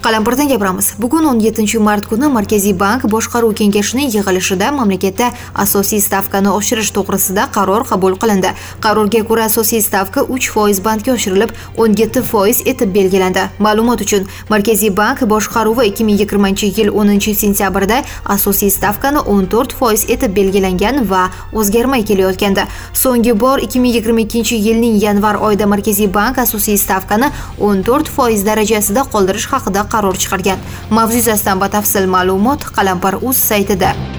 Qalampirdan gapiramiz. Bugun 17-mart kuni Markaziy bank boshqaruv kengashining yig'ilishida mamlakatda asosiy stavkani oshirish to'g'risida qaror qabul qilindi. Qarorga ko'ra asosiy stavka 3% bandga oshirilib, 17% etib belgilandi. Ma'lumot uchun, Markaziy bank boshqaruvi 2020-yil 10-sentyabrda asosiy stavkani 14% etib belgilangan va o'zgarmay kelayotgandi. So'nggi bor 2022-yilning yanvar oyida Markaziy bank asosiy stavkani 14% darajasida qoldirish haqida qaror chiqargan. Mavzu yuzasidan batafsil ma'lumot Qalampir.uz saytida.